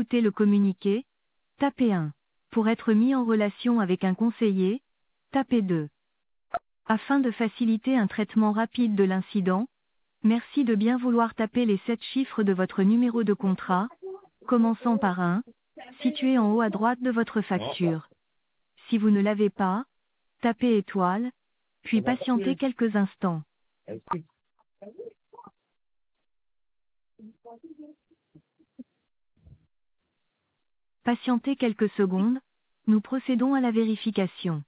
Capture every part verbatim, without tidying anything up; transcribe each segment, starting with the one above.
écouter le communiqué, tapez un. Pour être mis en relation avec un conseiller, tapez deux. Afin de faciliter un traitement rapide de l'incident, merci de bien vouloir taper les sept chiffres de votre numéro de contrat, commençant par un, situé en haut à droite de votre facture. Si vous ne l'avez pas, tapez étoile, puis patientez quelques instants. Patientez quelques secondes, nous procédons à la vérification.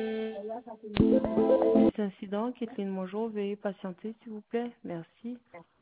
Cet incident, Kathleen, bonjour, veuillez patienter s'il vous plaît, merci.